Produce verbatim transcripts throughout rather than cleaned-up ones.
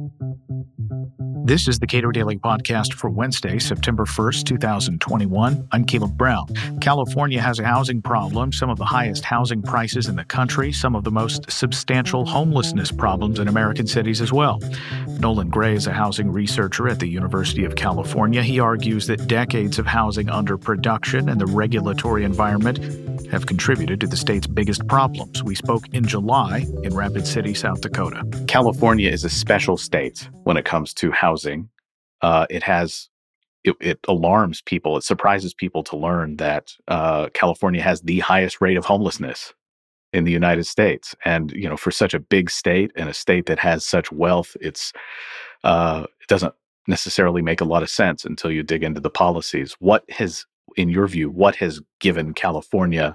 This is the Cato Daily Podcast for Wednesday, September first, twenty twenty-one. I'm Caleb Brown. California has a housing problem, some of the highest housing prices in the country, some of the most substantial homelessness problems in American cities as well. Nolan Gray is a housing researcher at the University of California. He argues that decades of housing underproduction and the regulatory environment have contributed to the state's biggest problems. We spoke in July in Rapid City, South Dakota. California is a special state when it comes to housing. Uh, it has, it, it alarms people. It surprises people to learn that uh, California has the highest rate of homelessness in the United States. And, you know, for such a big state and a state that has such wealth, it's uh, it doesn't necessarily make a lot of sense until you dig into the policies. What has, in your view, what has given California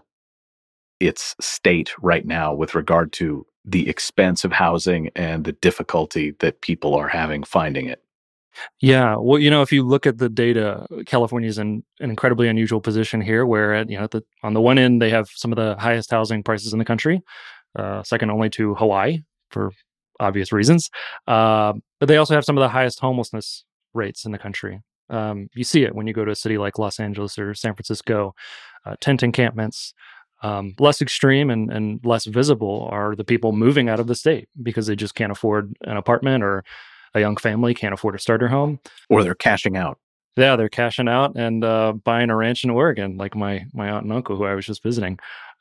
its state right now with regard to the expense of housing and the difficulty that people are having finding it? Yeah, well, you know, if you look at the data, California is in an incredibly unusual position here, where at, you know, the, on the one end they have some of the highest housing prices in the country, uh, second only to Hawaii for obvious reasons. Uh, but they also have some of the highest homelessness rates in the country. Um, you see it when you go to a city like Los Angeles or San Francisco. Uh, tent encampments. Um, less extreme and, and less visible are the people moving out of the state because they just can't afford an apartment, or a young family can't afford a starter home. Or they're cashing out. Yeah, they're cashing out and uh, buying a ranch in Oregon, like my my aunt and uncle who I was just visiting.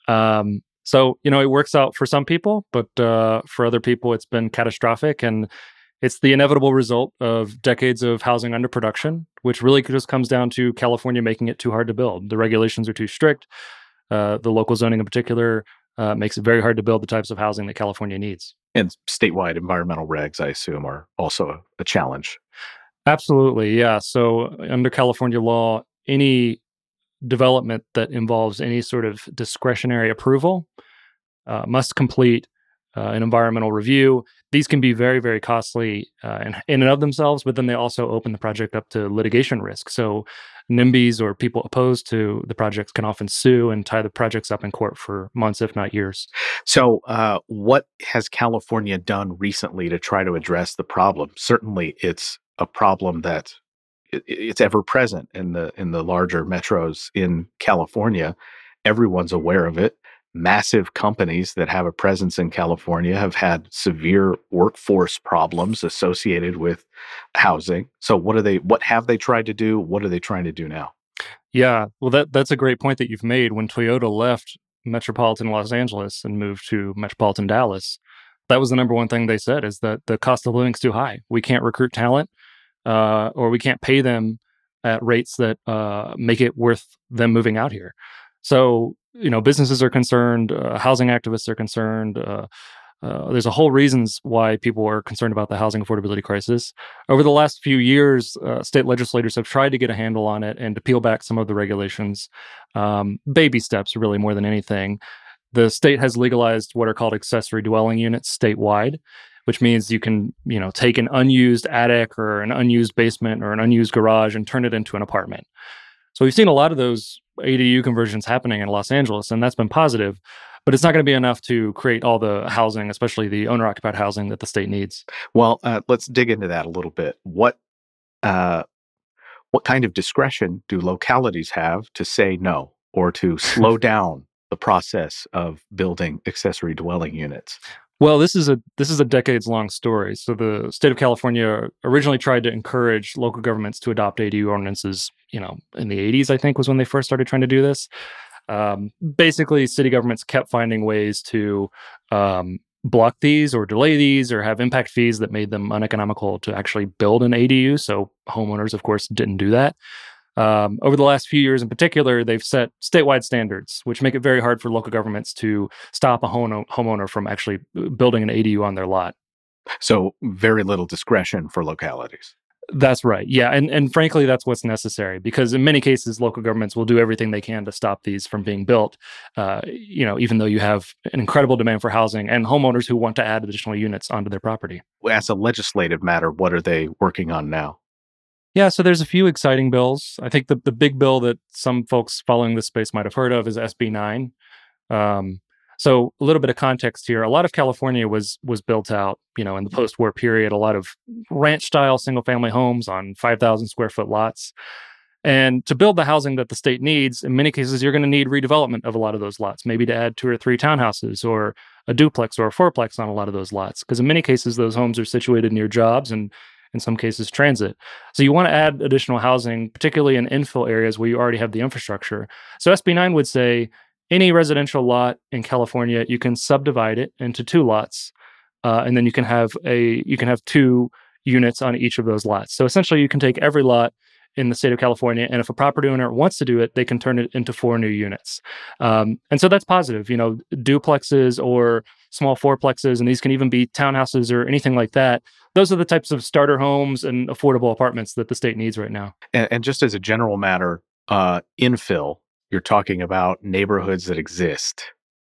Um, so, you know, it works out for some people, but uh, for other people, it's been catastrophic. And it's the inevitable result of decades of housing underproduction, which really just comes down to California making it too hard to build. The regulations are too strict. Uh, the local zoning in particular uh, makes it very hard to build the types of housing that California needs. And statewide environmental regs, I assume, are also a, a challenge. Absolutely, yeah. So under California law, any development that involves any sort of discretionary approval uh, must complete uh, an environmental review. These can be very, very costly uh, in, in and of themselves, but then they also open the project up to litigation risk. So NIMBYs or people opposed to the projects can often sue and tie the projects up in court for months, if not years. So uh, what has California done recently to try to address the problem? Certainly, it's a problem that it, it's ever present in the in the larger metros in California. Everyone's aware of it. Massive companies that have a presence in California have had severe workforce problems associated with housing. So what are they, what have they tried to do? What are they trying to do now? Yeah, well, that that's a great point that you've made. When Toyota left metropolitan Los Angeles and moved to metropolitan Dallas, that was the number one thing they said, is that the cost of living is too high. We can't recruit talent, uh, or we can't pay them at rates that uh, make it worth them moving out here. So, you know, businesses are concerned, uh, housing activists are concerned. Uh, uh, there's a whole reasons why people are concerned about the housing affordability crisis. Over the last few years, uh, state legislators have tried to get a handle on it and to peel back some of the regulations. Um, baby steps, really, more than anything. The state has legalized what are called accessory dwelling units statewide, which means you can, you know, take an unused attic or an unused basement or an unused garage and turn it into an apartment. So we've seen a lot of those A D U conversions happening in Los Angeles, and that's been positive, but it's not going to be enough to create all the housing, especially the owner-occupied housing that the state needs. Well, uh, let's dig into that a little bit. What uh, what kind of discretion do localities have to say no or to slow down the process of building accessory dwelling units? Well, this is a this is a decades-long story. So the state of California originally tried to encourage local governments to adopt A D U ordinances, you know, in the eighties, I think, was when they first started trying to do this. Um, basically, city governments kept finding ways to um, block these or delay these or have impact fees that made them uneconomical to actually build an A D U. So homeowners, of course, didn't do that. Um, over the last few years in particular, they've set statewide standards, which make it very hard for local governments to stop a home- homeowner from actually building an A D U on their lot. So very little discretion for localities. That's right. Yeah. And and frankly, that's what's necessary, because in many cases, local governments will do everything they can to stop these from being built, uh, you know, even though you have an incredible demand for housing and homeowners who want to add additional units onto their property. As a legislative matter, what are they working on now? Yeah, so there's a few exciting bills. I think the, the big bill that some folks following this space might have heard of is S B nine. Um, So a little bit of context here. A lot of California was was built out, you know, in the post-war period, a lot of ranch-style single-family homes on five thousand square foot lots. And to build the housing that the state needs, in many cases, you're going to need redevelopment of a lot of those lots, maybe to add two or three townhouses or a duplex or a fourplex on a lot of those lots. Because in many cases, those homes are situated near jobs and in some cases transit. So you want to add additional housing, particularly in infill areas where you already have the infrastructure. So S B nine would say any residential lot in California, you can subdivide it into two lots, uh, and then you can have a you can have two units on each of those lots. So essentially, you can take every lot in the state of California, and if a property owner wants to do it, they can turn it into four new units. Um, and so that's positive. You know, duplexes or small fourplexes, and these can even be townhouses or anything like that. Those are the types of starter homes and affordable apartments that the state needs right now. And, and just as a general matter, uh, infill, you're talking about neighborhoods that exist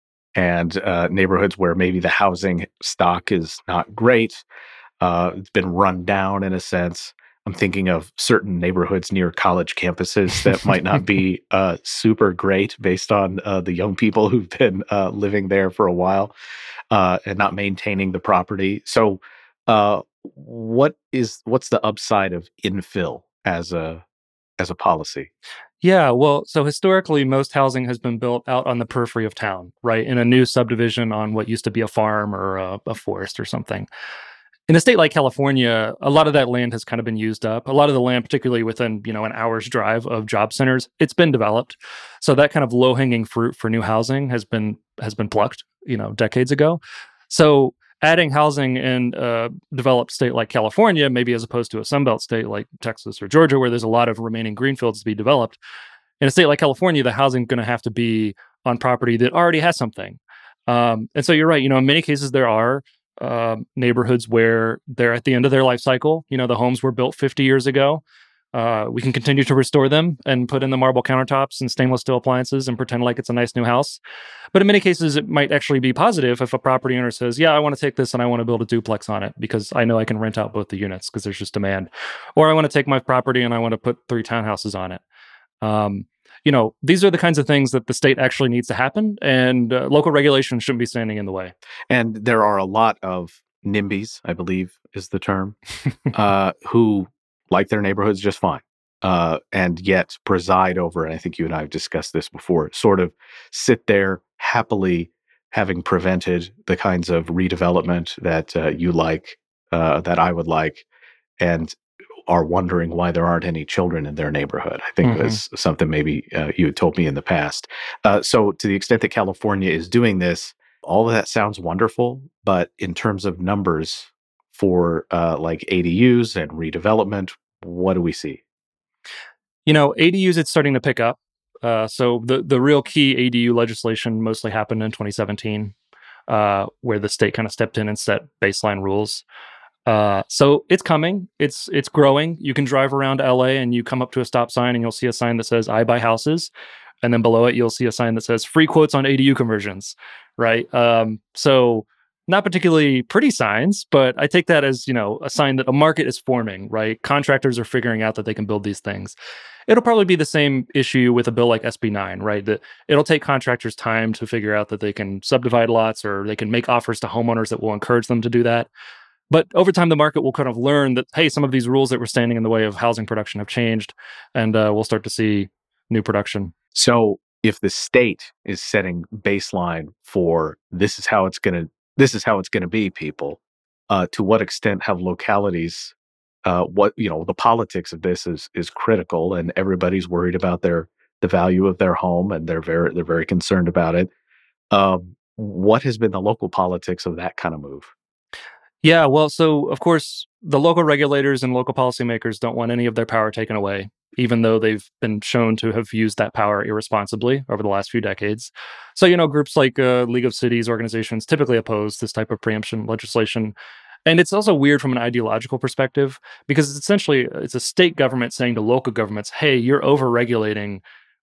and uh, neighborhoods where maybe the housing stock is not great. Uh, it's been run down in a sense. I'm thinking of certain neighborhoods near college campuses that might not be uh, super great based on uh, the young people who've been uh, living there for a while uh, and not maintaining the property. So, uh, what is what's the upside of infill as a as a policy? Yeah, well, so historically, most housing has been built out on the periphery of town, right, in a new subdivision on what used to be a farm or a, a forest or something. In a state like California, a lot of that land has kind of been used up. A lot of the land, particularly within, you know, an hour's drive of job centers, it's been developed. So that kind of low-hanging fruit for new housing has been has been plucked, you know, decades ago. So adding housing in a developed state like California, maybe as opposed to a Sunbelt state like Texas or Georgia, where there's a lot of remaining greenfields to be developed, in a state like California, the housing is going to have to be on property that already has something. Um, and so you're right. You know, in many cases, there are Uh, neighborhoods where they're at the end of their life cycle. You know, the homes were built fifty years ago. Uh, we can continue to restore them and put in the marble countertops and stainless steel appliances and pretend like it's a nice new house. But in many cases, it might actually be positive if a property owner says, yeah, I want to take this and I want to build a duplex on it because I know I can rent out both the units because there's just demand. Or I want to take my property and I want to put three townhouses on it. Um, you know, these are the kinds of things that the state actually needs to happen, and uh, local regulation shouldn't be standing in the way. And there are a lot of NIMBYs, I believe is the term, uh, who like their neighborhoods just fine, uh, and yet preside over, and I think you and I have discussed this before, sort of sit there happily having prevented the kinds of redevelopment that uh, you like, uh, that I would like, and are wondering why there aren't any children in their neighborhood. I think mm-hmm. that's something maybe uh, you had told me in the past. Uh, so to the extent that California is doing this, all of that sounds wonderful, but in terms of numbers for uh, like A D Us and redevelopment, what do we see? You know, A D Us, it's starting to pick up. Uh, so the, the real key A D U legislation mostly happened in twenty seventeen, uh, where the state kind of stepped in and set baseline rules. Uh, so it's coming. It's it's growing. You can drive around L A and you come up to a stop sign and you'll see a sign that says "I buy houses," and then below it you'll see a sign that says "Free quotes on A D U conversions." Right. Um, so not particularly pretty signs, but I take that as, you know, a sign that a market is forming. Right. Contractors are figuring out that they can build these things. It'll probably be the same issue with a bill like S B nine. Right. That it'll take contractors time to figure out that they can subdivide lots or they can make offers to homeowners that will encourage them to do that. But over time, the market will kind of learn that, hey, some of these rules that were standing in the way of housing production have changed, and uh, we'll start to see new production. So if the state is setting baseline for this is how it's going to this is how it's going to be, people, uh, to what extent have localities, uh, what, you know, the politics of this is is critical, and everybody's worried about their the value of their home, and they're very they're very concerned about it. Um, what has been the local politics of that kind of move? Yeah, well, so of course, the local regulators and local policymakers don't want any of their power taken away, even though they've been shown to have used that power irresponsibly over the last few decades. So, you know, groups like uh, League of Cities organizations typically oppose this type of preemption legislation. And it's also weird from an ideological perspective because it's essentially it's a state government saying to local governments, hey, you're over-regulating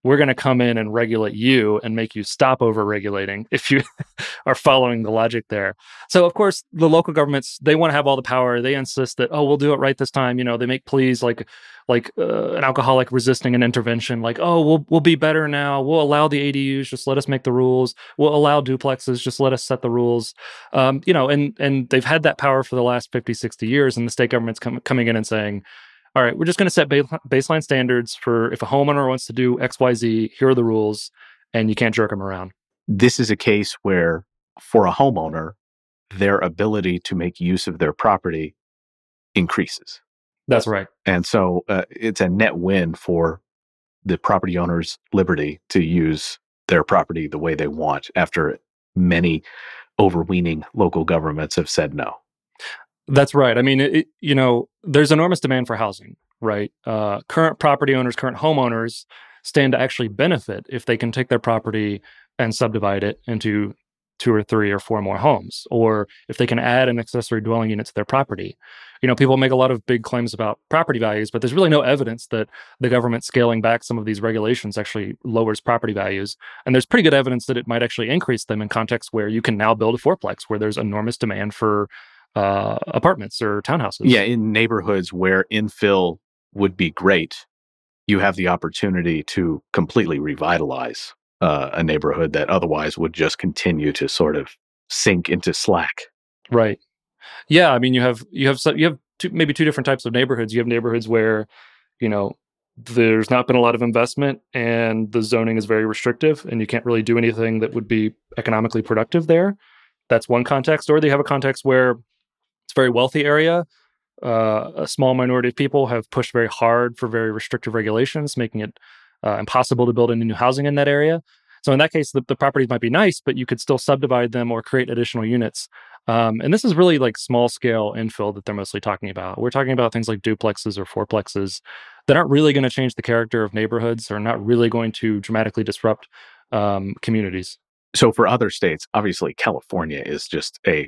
we're going to come in and regulate you and make you stop over-regulating if you are following the logic there. So, of course, the local governments, they want to have all the power. They insist that, oh, we'll do it right this time. You know, they make pleas like like uh, an alcoholic resisting an intervention, like, oh, we'll we'll be better now. We'll allow the A D Us. Just let us make the rules. We'll allow duplexes. Just let us set the rules. Um, you know, and and they've had that power for the last fifty, sixty years, and the state government's com- coming in and saying, all right, we're just going to set ba- baseline standards for if a homeowner wants to do X Y Z, here are the rules, and you can't jerk them around. This is a case where, for a homeowner, their ability to make use of their property increases. That's right. And so uh, it's a net win for the property owner's liberty to use their property the way they want after many overweening local governments have said no. That's right. I mean, it, you know, there's enormous demand for housing, right? Uh, current property owners, current homeowners stand to actually benefit if they can take their property and subdivide it into two or three or four more homes, or if they can add an accessory dwelling unit to their property. You know, people make a lot of big claims about property values, but there's really no evidence that the government scaling back some of these regulations actually lowers property values. And there's pretty good evidence that it might actually increase them in contexts where you can now build a fourplex, where there's enormous demand for uh, apartments or townhouses. Yeah, in neighborhoods where infill would be great, you have the opportunity to completely revitalize uh, a neighborhood that otherwise would just continue to sort of sink into slack. Right. Yeah, I mean, you have you have you have two, maybe two different types of neighborhoods. You have neighborhoods where, you know, there's not been a lot of investment and the zoning is very restrictive, and you can't really do anything that would be economically productive there. That's one context. Or they have a context where it's a very wealthy area. Uh, a small minority of people have pushed very hard for very restrictive regulations, making it uh, impossible to build any new housing in that area. So in that case, the, the properties might be nice, but you could still subdivide them or create additional units. Um, and this is really like small scale infill that they're mostly talking about. We're talking about things like duplexes or fourplexes that aren't really going to change the character of neighborhoods, or not really going to dramatically disrupt um, communities. So for other states, obviously California is just a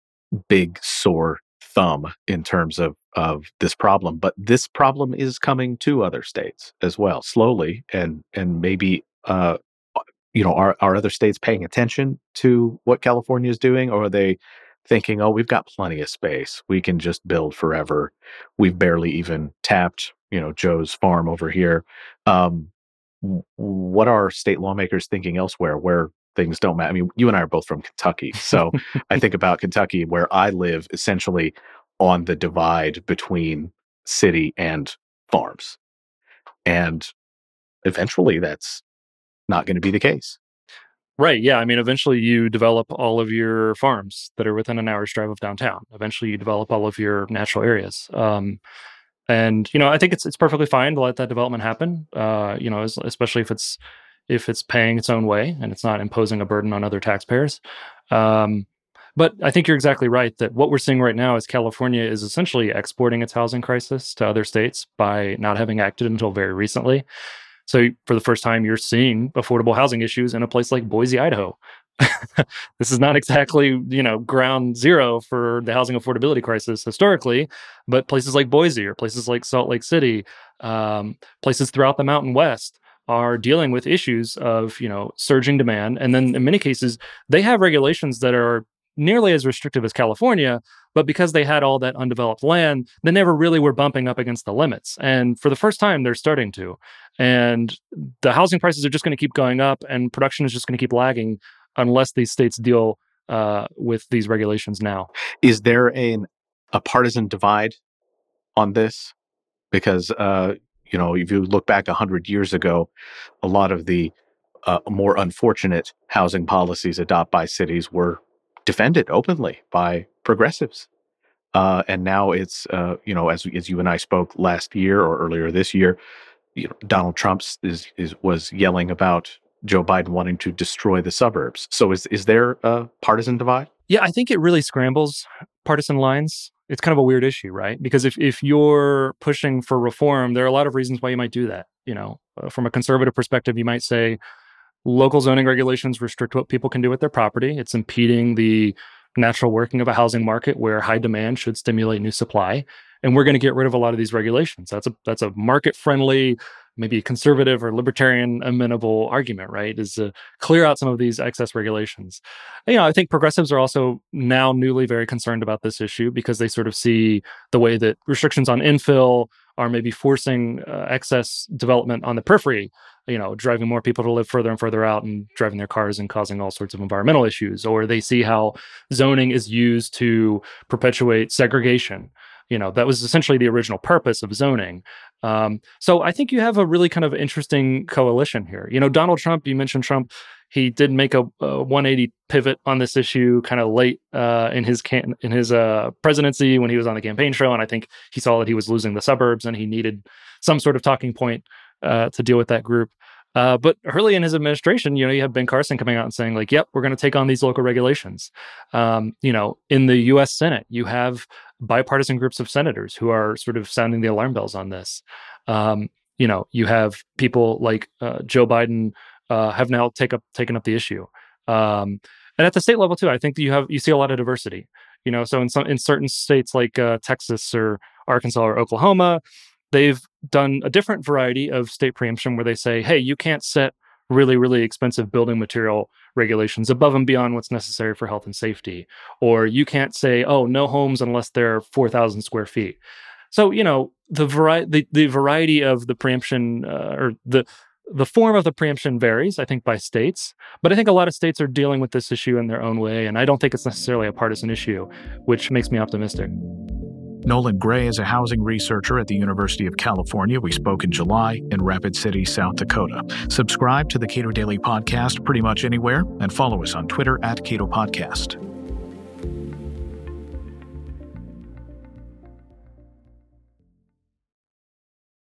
big sore thumb in terms of, of this problem. But this problem is coming to other states as well, slowly, and and maybe uh, you know, are, are other states paying attention to what California is doing, or are they thinking, oh, we've got plenty of space, we can just build forever, we've barely even tapped, you know, Joe's farm over here. Um, what are state lawmakers thinking elsewhere where things don't matter? I mean, you and I are both from Kentucky, so I think about Kentucky, where I live essentially on the divide between city and farms, and eventually that's not going to be the case. Right. Yeah. I mean, eventually you develop all of your farms that are within an hour's drive of downtown. Eventually you develop all of your natural areas. Um, and, you know, I think it's it's perfectly fine to let that development happen, uh, you know, especially if it's if it's paying its own way and it's not imposing a burden on other taxpayers. Um, but I think you're exactly right that what we're seeing right now is California is essentially exporting its housing crisis to other states by not having acted until very recently. So for the first time, you're seeing affordable housing issues in a place like Boise, Idaho. This is not exactly, you know, ground zero for the housing affordability crisis historically, but places like Boise or places like Salt Lake City, um, places throughout the Mountain West are dealing with issues of, you know, surging demand. And then in many cases, they have regulations that are nearly as restrictive as California, but because they had all that undeveloped land, they never really were bumping up against the limits. And for the first time, they're starting to. And the housing prices are just going to keep going up, and production is just going to keep lagging unless these states deal uh, with these regulations now. Is there a, a partisan divide on this? Because, uh, you know, if you look back one hundred years ago, a lot of the uh, more unfortunate housing policies adopted by cities were defended openly by progressives. Uh, and now it's, uh, you know, as as you and I spoke last year or earlier this year, you know, Donald Trump is, is was yelling about Joe Biden wanting to destroy the suburbs. So is is there a partisan divide? Yeah, I think it really scrambles partisan lines. It's kind of a weird issue, right? Because if, if you're pushing for reform, there are a lot of reasons why you might do that. You know, uh, from a conservative perspective, you might say local zoning regulations restrict what people can do with their property. It's impeding the natural working of a housing market where high demand should stimulate new supply. And we're going to get rid of a lot of these regulations. That's a that's a market-friendly, maybe a conservative or libertarian amenable argument, right? Is to clear out some of these excess regulations. You know, I think progressives are also now newly very concerned about this issue because they sort of see the way that restrictions on infill are maybe forcing uh, excess development on the periphery, you know, driving more people to live further and further out and driving their cars and causing all sorts of environmental issues. Or they see how zoning is used to perpetuate segregation. You know, that was essentially the original purpose of zoning. Um, so I think you have a really kind of interesting coalition here. You know, Donald Trump, you mentioned Trump, he did make a, a one eighty pivot on this issue kind of late uh, in his can- in his uh, presidency when he was on the campaign trail. And I think he saw that he was losing the suburbs and he needed some sort of talking point uh, to deal with that group. Uh, but early in his administration, you know, you have Ben Carson coming out and saying like, yep, we're going to take on these local regulations. Um, you know, in the U S Senate, you have bipartisan groups of senators who are sort of sounding the alarm bells on this. Um, you know, you have people like uh, Joe Biden uh, have now take up, taken up the issue. Um, and at the state level too, I think that you have, you see a lot of diversity, you know, so in some, in certain states like uh, Texas or Arkansas or Oklahoma, they've done a different variety of state preemption where they say, hey, you can't set really, really expensive building material regulations above and beyond what's necessary for health and safety. Or you can't say, oh, no homes unless they're four thousand square feet. So, you know, the, vari- the, the variety of the preemption uh, or the the form of the preemption varies, I think, by states. But I think a lot of states are dealing with this issue in their own way. And I don't think it's necessarily a partisan issue, which makes me optimistic. Nolan Gray is a housing researcher at the University of California. We spoke in July in Rapid City, South Dakota. Subscribe to the Cato Daily Podcast pretty much anywhere and follow us on Twitter at Cato Podcast.